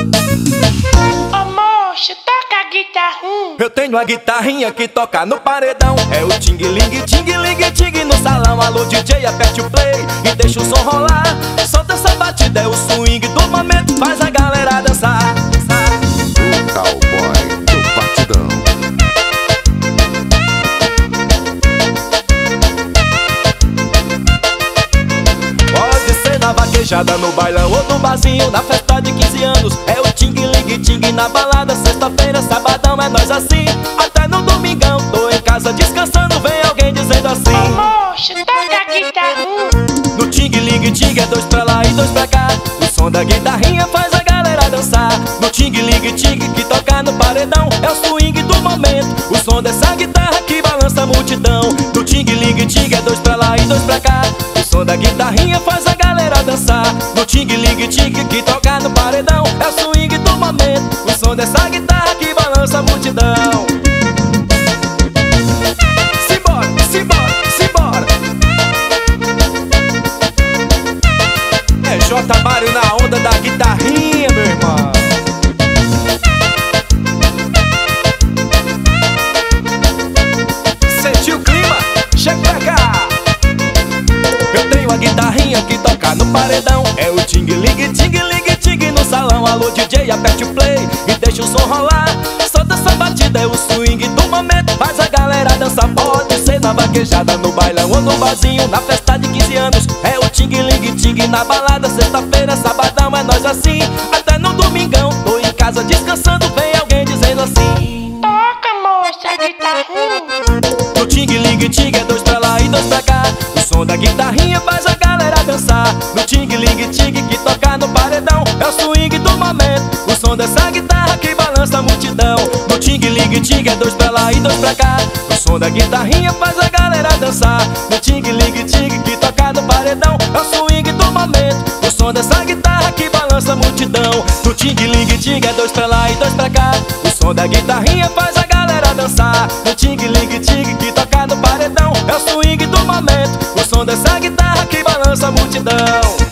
Ô moço, toca a guitarrinha. Eu tenho uma guitarrinha que toca no paredão. É o ting-ling, ting-ling, ting no salão. Alô DJ, aperte o play e deixa o som rolar. Solta essa batida, é o swing do momento, faz a galera dançar. O cowboy do batidão. Pode ser na vaquejada, no bailão ou no barzinho, na festa de 15 anos. É o ting-ling, ting na balada. Sexta-feira, sabadão, é nós assim. Até no domingão, tô em casa descansando, vem alguém dizendo assim: Ô moço, toca a guitarrinha. no ting-ling, ting é dois pra lá e dois pra cá. O som da guitarrinha faz a galera dançar. No ting-ling, ting que toca no paredão, é o swing do momento, o som dessa guitarra que balança a multidão. No ting-ling, ting é dois pra lá e dois pra cá. O som da guitarrinha faz a galera dançar. No ting-ling, ting que toca no paredão, é o swing do momento, o som dessa guitarra que balança a multidão. Simbora, simbora, simbora. É J. Mário na onda da guitarrinha, meu irmão. Sentiu o clima? Chega pra cá. Eu tenho a guitarrinha que toca no paredão. É o ting-ling, ting-ling, ting no salão. Alô DJ, aperte o play e deixa o som rolar. Solta essa batida, é o swing do momento, faz a galera dançar. Pode ser na vaquejada, no bailão ou no barzinho, na festa de 15 anos. É o ting-ling, ting na balada. Sexta-feira, sabadão, é nós assim. Até no domingão, tô em casa descansando, vem alguém dizendo assim: Toca, moça, a guitarrinha. no ting-ling, ting é dois pra lá e dois pra cá. O som da guitarrinha faz a galera dançar. No ting-ling, ting que toca no paredão, é o swing do momento, o som dessa guitarra que balança a multidão. No ting-ling, ting é dois pra lá e dois pra cá. O som da guitarrinha faz a galera dançar. No ting-ling, ting que toca no paredão, é o swing do momento, o som dessa guitarra que balança a multidão. No ting-ling, ting é dois pra lá e dois pra cá. O som da guitarrinha faz a galera dançar. No ting-ling, ting que toca no paredão, é o swing do momento, o som dessa guitarra que balança a multidão.